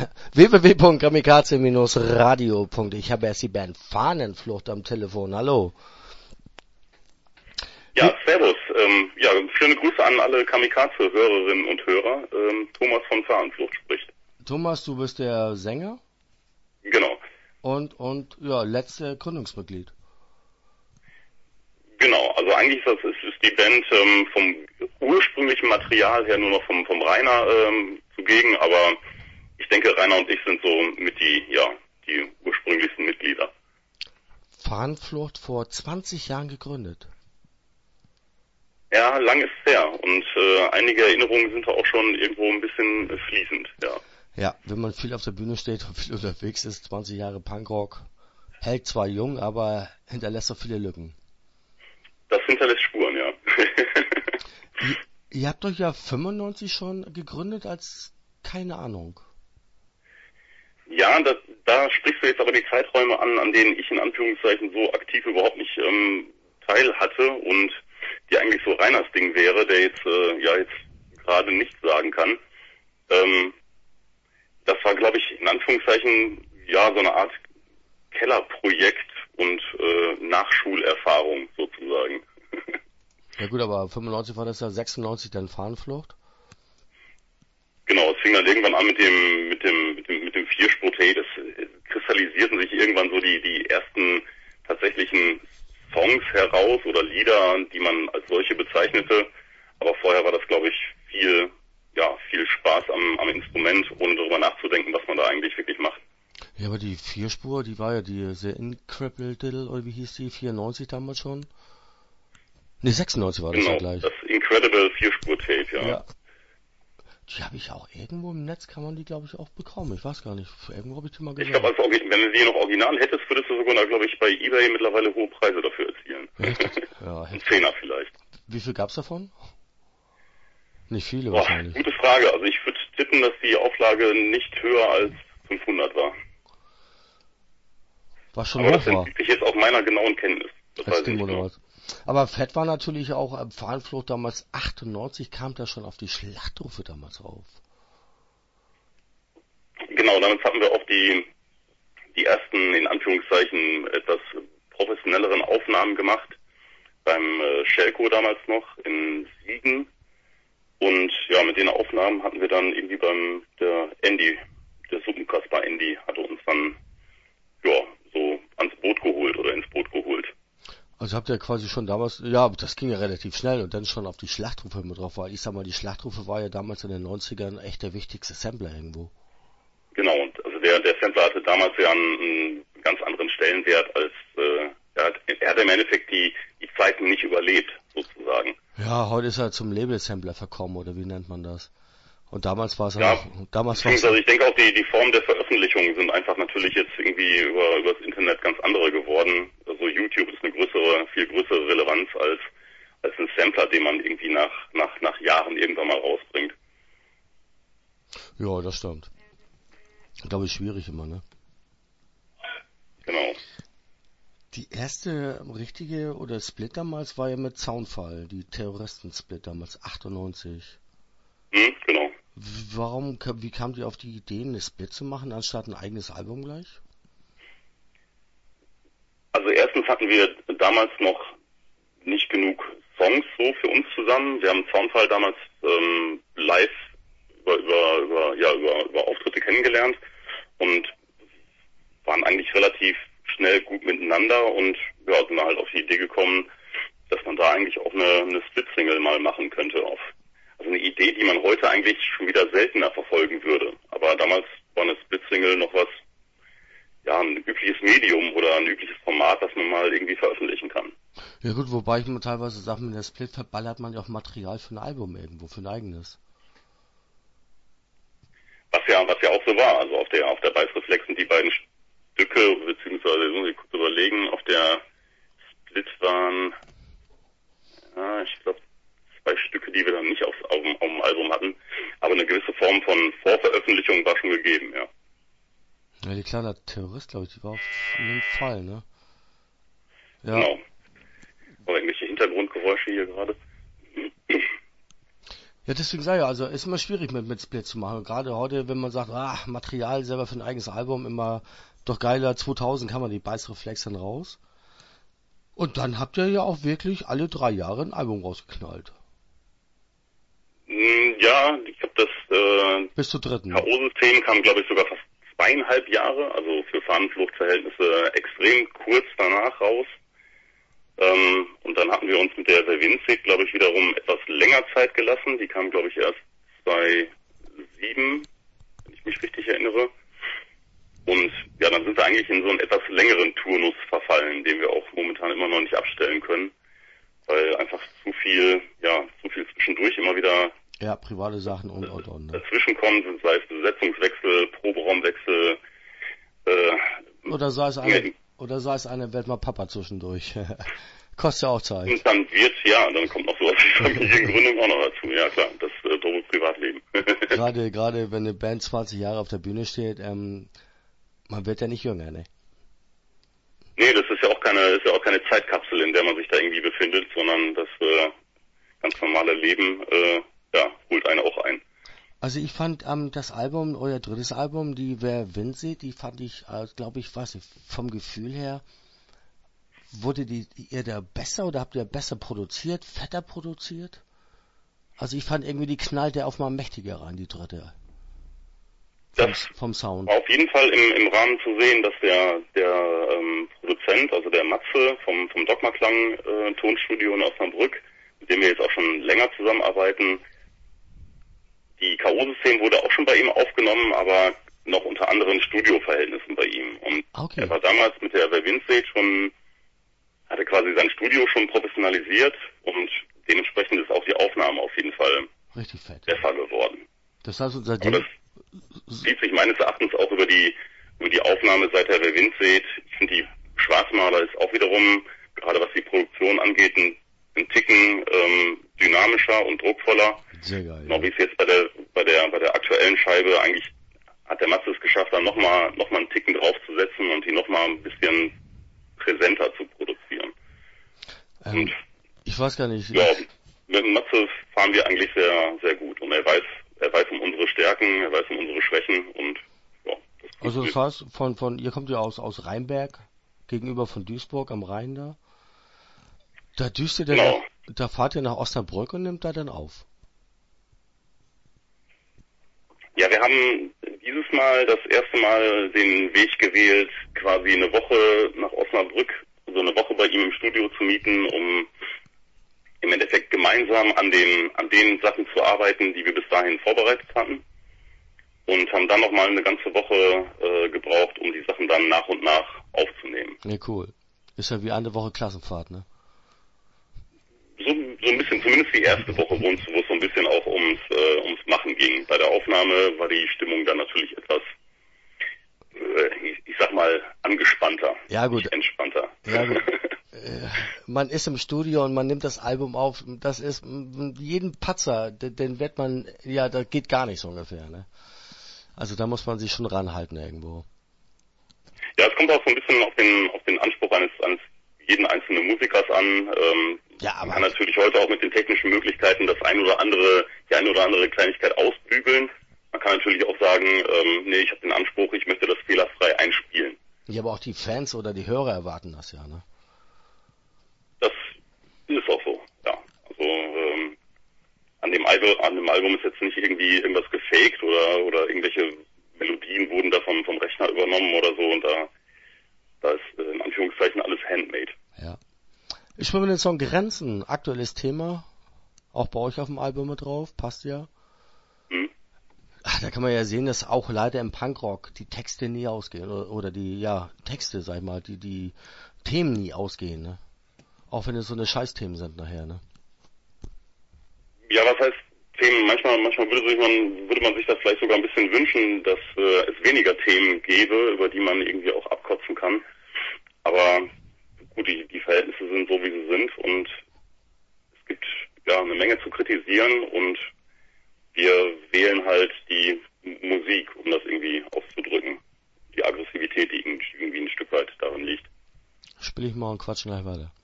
www.kamikaze-radio. Ich habe erst die Band Fahnenflucht am Telefon. Hallo. Ja, servus. Ja, schöne Grüße an alle Kamikaze-Hörerinnen und Hörer. Thomas von Fahnenflucht spricht. Thomas, du bist der Sänger? Genau. Und ja, letzte Gründungsmitglied. Genau, also eigentlich ist die Band vom ursprünglichen Material her nur noch vom Rainer zugegen, aber ich denke, Rainer und ich sind so mit die ursprünglichsten Mitglieder. Fahnenflucht vor 20 Jahren gegründet. Ja, lang ist es her und einige Erinnerungen sind da auch schon irgendwo ein bisschen fließend, ja. Ja, wenn man viel auf der Bühne steht und viel unterwegs ist, 20 Jahre Punkrock, hält zwar jung, aber hinterlässt auch viele Lücken. Das hinterlässt Spuren, ja. Ihr habt euch ja 95 schon gegründet als, keine Ahnung. Ja, da sprichst du jetzt aber die Zeiträume an denen ich in Anführungszeichen so aktiv überhaupt nicht teil hatte und die eigentlich so Reiners Ding wäre, der jetzt gerade nichts sagen kann. Das war, glaube ich, in Anführungszeichen ja so eine Art Kellerprojekt und Nachschulerfahrung sozusagen. Ja gut, aber 95 war das ja, 96 dann Fahnenflucht? Genau, es fing dann irgendwann an mit dem Vierspur-Tape. Es kristallisierten sich irgendwann so die ersten tatsächlichen Songs heraus oder Lieder, die man als solche bezeichnete. Aber vorher war das, glaube ich, viel Spaß am Instrument, ohne darüber nachzudenken, was man da eigentlich wirklich macht. Ja, aber die Vierspur, die war ja diese Incredible Diddle, oder wie hieß die, 94 damals schon? Ne, 96 war das ja gleich. Das Incredible Vierspur-Tape, ja. Die habe ich auch irgendwo im Netz, kann man die, glaube ich, auch bekommen. Ich weiß gar nicht, irgendwo habe ich die mal gesehen. Ich glaube, wenn du die noch original hättest, würdest du sogar, glaube ich, bei eBay mittlerweile hohe Preise dafür erzielen. Echt? Ja, ein Zehner vielleicht. Wie viel gab's davon? Nicht viele wahrscheinlich. Gute Frage. Also ich würde tippen, dass die Auflage nicht höher als 500 war. Was schon aber hoch das war. entzieht sich jetzt auch meiner genauen Kenntnis. Das weiß ich nicht genau. Aber fett war natürlich auch Fahnenflucht damals 98, kam da schon auf die Schlachtrufe damals auf. Genau, damit hatten wir auch die ersten, in Anführungszeichen, etwas professionelleren Aufnahmen gemacht. Beim Schelko damals noch in Siegen. Und ja, mit den Aufnahmen hatten wir dann irgendwie der Suppenkasper Andy, hatte uns dann so ins Boot geholt. Also habt ihr quasi schon damals, ja, das ging ja relativ schnell und dann schon auf die Schlachtrufe mit drauf war. Ich sag mal, die Schlachtrufe war ja damals in den 90ern echt der wichtigste Sampler irgendwo. Genau, und also der Sampler hatte damals ja einen ganz anderen Stellenwert als, er hat im Endeffekt die Zeiten nicht überlebt, sozusagen. Ja, heute ist er zum Label-Sampler verkommen, oder wie nennt man das? Und damals war es also ich denke auch die Form der Veröffentlichung sind einfach natürlich jetzt irgendwie über das Internet ganz andere geworden. Also YouTube ist eine viel größere Relevanz als ein Sampler, den man irgendwie nach Jahren irgendwann mal rausbringt. Ja, das stimmt. Glaube ich, schwierig immer, ne? Genau. Die erste richtige oder Split damals war ja mit Soundfall, die Terroristen-Split damals, 98. Genau. Wie kamt ihr auf die Idee, eine Split zu machen, anstatt ein eigenes Album gleich? Also erstens hatten wir damals noch nicht genug Songs so für uns zusammen. Wir haben Soundfall damals live über Auftritte kennengelernt und waren eigentlich relativ schnell gut miteinander und ja, sind halt auf die Idee gekommen, dass man da eigentlich auch eine Split-Single mal machen könnte. Also eine Idee, die man heute eigentlich schon wieder seltener verfolgen würde. Aber damals war eine Split-Single noch was, ja, ein übliches Medium oder ein übliches Format, das man mal irgendwie veröffentlichen kann. Ja gut, wobei ich mir teilweise sage, mit der Split verballert man ja auch Material für ein Album irgendwo, für ein eigenes. Was ja auch so war. Also auf der Beißreflex sind die beiden Stücke, beziehungsweise muss ich kurz überlegen, auf der Split waren, ich glaube, 2 Stücke, die wir dann nicht auf dem Album hatten, aber eine gewisse Form von Vorveröffentlichung war schon gegeben, ja. Ja, die kleine Terrorist, glaube ich, die war auf jeden Fall, ne? Ja. Genau. Aber irgendwelche Hintergrundgeräusche hier gerade. Ja, deswegen sage ich, also ist immer schwierig mit Split zu machen. Gerade heute, wenn man sagt, Material selber für ein eigenes Album immer doch geiler, 2000 kann man die Bassreflex dann raus. Und dann habt ihr ja auch wirklich alle 3 Jahre ein Album rausgeknallt. Ja, ich habe das Bis zur dritten. K.O.-System kam, glaube ich, sogar fast 2,5 Jahre, also für Fahnenfluchtverhältnisse extrem kurz danach raus. Und dann hatten wir uns mit der Winzig, glaube ich, wiederum etwas länger Zeit gelassen. Die kam, glaube ich, erst 2007, wenn ich mich richtig erinnere. Und ja, dann sind wir eigentlich in so einen etwas längeren Turnus verfallen, den wir auch momentan immer noch nicht abstellen können, weil einfach zu viel zwischendurch immer wieder private Sachen und. Ne? Dazwischen kommen, sei es Besetzungswechsel, Proberaumwechsel, oder sei es eine werd mal Papa zwischendurch. Kostet ja auch Zeit. Und dann kommt noch sowas wie Familiengründung auch noch dazu. Ja klar, das doofe Privatleben. Gerade wenn eine Band 20 Jahre auf der Bühne steht, man wird ja nicht jünger, ne? Nee, das ist ja auch keine Zeitkapsel, in der man sich da irgendwie befindet, sondern das ganz normale Leben holt einen auch ein. Also ich fand das Album, euer drittes Album, die Wer Winzig, die fand ich, glaube ich, vom Gefühl her, wurde ihr da besser oder habt ihr besser produziert, fetter produziert? Also ich fand irgendwie, die knallt ja auf mal mächtiger rein, die dritte. Vom Sound. Auf jeden Fall im Rahmen zu sehen, dass der Produzent, also der Matze vom Dogma Klang Tonstudio in Osnabrück, mit dem wir jetzt auch schon länger zusammenarbeiten, die K.O.-System wurde auch schon bei ihm aufgenommen, aber noch unter anderen Studioverhältnissen bei ihm. Und Er war damals mit der Winzig hatte quasi sein Studio schon professionalisiert und dementsprechend ist auch die Aufnahme auf jeden Fall richtig fett besser geworden. Das heißt, das zieht sich meines Erachtens auch über die Aufnahme seit der Winzig. Ich finde, die Schwarzmaler ist auch wiederum, gerade was die Produktion angeht, ein Ticken dynamischer und druckvoller. Sehr geil. Genau wie es jetzt bei der aktuellen Scheibe eigentlich hat der Matze es geschafft, dann nochmal einen Ticken draufzusetzen und die nochmal ein bisschen präsenter zu produzieren. Und ich weiß gar nicht. Ja, mit dem Matze fahren wir eigentlich sehr, sehr gut und er weiß um unsere Stärken, er weiß um unsere Schwächen und ja. Also das heißt, ihr kommt ja aus Rheinberg, gegenüber von Duisburg am Rhein da. Da düst ihr genau. Da fahrt ihr nach Osnabrück und nimmt da dann auf. Ja, wir haben dieses Mal das erste Mal den Weg gewählt, quasi eine Woche nach Osnabrück, so eine Woche bei ihm im Studio zu mieten, um im Endeffekt gemeinsam an den Sachen zu arbeiten, die wir bis dahin vorbereitet hatten. Und haben dann nochmal eine ganze Woche gebraucht, um die Sachen dann nach und nach aufzunehmen. Ja, cool. Ist ja wie eine Woche Klassenfahrt, ne? So ein bisschen, zumindest die erste Woche, wo es so ein bisschen auch ums Machen ging. Bei der Aufnahme war die Stimmung dann natürlich etwas, ich sag mal, angespannter. Ja, gut. Nicht entspannter. Ja, gut. Man ist im Studio und man nimmt das Album auf. Das ist jeden Patzer, den wird man, ja, das geht gar nicht so ungefähr, ne? Also da muss man sich schon ranhalten irgendwo. Ja, es kommt auch so ein bisschen auf den Anspruch eines jeden einzelnen Musikers an. Ja, aber man kann natürlich heute auch mit den technischen Möglichkeiten die eine oder andere Kleinigkeit ausbügeln. Man kann natürlich auch sagen, ich habe den Anspruch, ich möchte das fehlerfrei einspielen. Ja, aber auch die Fans oder die Hörer erwarten das ja, ne? Das ist auch so, ja. Also an dem Album ist jetzt nicht irgendwie irgendwas gefaked oder irgendwelche Melodien wurden da vom Rechner übernommen oder so und da ist in Anführungszeichen alles handmade. Ja. Ich spiele mit den Song Grenzen, aktuelles Thema, auch bei euch auf dem Album mit drauf, passt ja. Da kann man ja sehen, dass auch leider im Punkrock die Texte nie ausgehen oder die Texte, sag ich mal, die Themen nie ausgehen, ne? Auch wenn es so eine Scheißthemen sind nachher, ne? Ja, was heißt Themen? Manchmal würde man sich das vielleicht sogar ein bisschen wünschen, dass es weniger Themen gäbe, über die man irgendwie auch abkotzen kann. Aber gut, die Verhältnisse sind so, wie sie sind und es gibt ja eine Menge zu kritisieren und wir wählen halt die Musik, um das irgendwie auszudrücken. Die Aggressivität, die irgendwie ein Stück weit darin liegt. Spiel ich mal und quatschen gleich weiter.